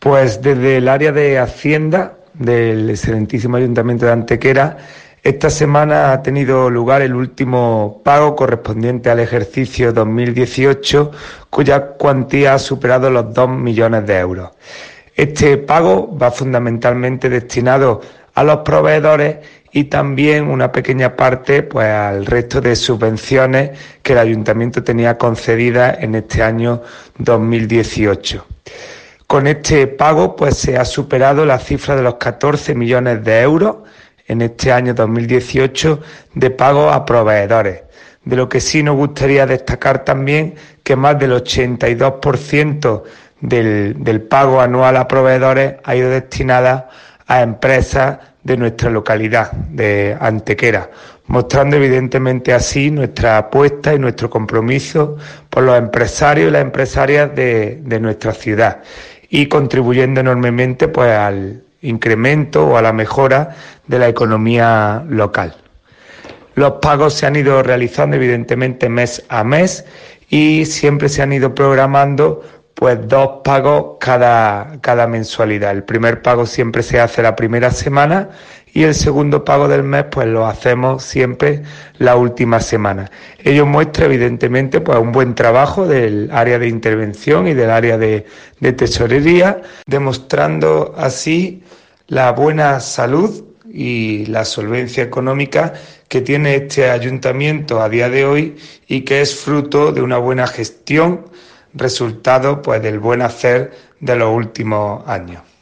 Pues desde el área de Hacienda del excelentísimo Ayuntamiento de Antequera, esta semana ha tenido lugar el último pago correspondiente al ejercicio 2018, cuya cuantía ha superado los 2 millones de euros. Este pago va fundamentalmente destinado a los proveedores y también una pequeña parte pues al resto de subvenciones que el Ayuntamiento tenía concedidas en este año 2018. Con este pago pues se ha superado la cifra de los 14 millones de euros en este año 2018 de pago a proveedores. De lo que sí nos gustaría destacar también que más del 82% del pago anual a proveedores ha ido destinada a empresas de nuestra localidad, de Antequera, mostrando evidentemente así nuestra apuesta y nuestro compromiso por los empresarios y las empresarias de nuestra ciudad y contribuyendo enormemente pues al incremento o a la mejora de la economía local. Los pagos se han ido realizando evidentemente mes a mes y siempre se han ido programando pues 2 pagos cada mensualidad. El primer pago siempre se hace la primera semana y el segundo pago del mes pues lo hacemos siempre la última semana. Ello muestra evidentemente pues un buen trabajo del área de intervención y del área de tesorería, demostrando así la buena salud y la solvencia económica que tiene este ayuntamiento a día de hoy y que es fruto de una buena gestión, resultado pues del buen hacer de los últimos años.